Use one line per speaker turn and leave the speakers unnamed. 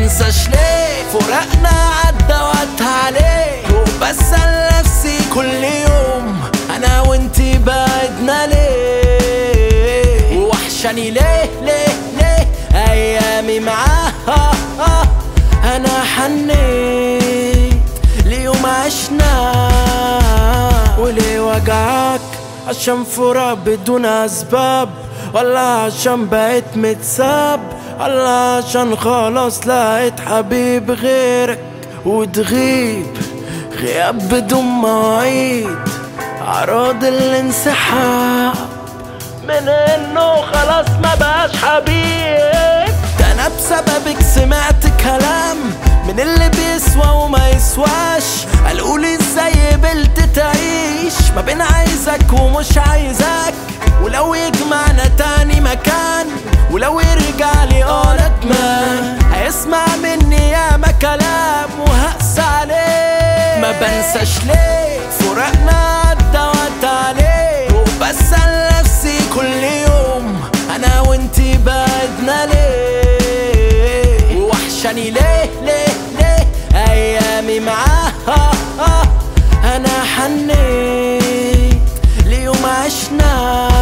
بنساش ليه فراقنا عدى وقت عليه، وبسأل نفسي كل يوم انا وانتي بعدنا ليه، ووحشاني ليه ليه ليه ايامي معاها. انا حنيت ليوم عشنا، وليه وجعك؟ عشان فراق بدون اسباب، ولا عشان بقيت متساب، ولا عشان خلاص لقيت حبيب غيرك وتغيب غياب بدون مواعيد، عراض الانسحاب من انه خلاص ما بقاش حبيب. ده انا بسببك سمعت كلام من اللي بيسوى وما يسواش، قالولي ازاي قبلت تعيش ما بين عايزك ومش عايزك، ولو يجمعنا تاني مكان، ولو يرجع لي ندمان، هيسمع مني ياما كلام وهقسى عليه. ما بنساش ليه فراقنا عدى وقت عليه، وبسأل نفسي كل يوم انا وانتي بعدنا ليه، ووحشاني ليه ليه ليه ايامي معاها. انا حنيت ليوم عشنا.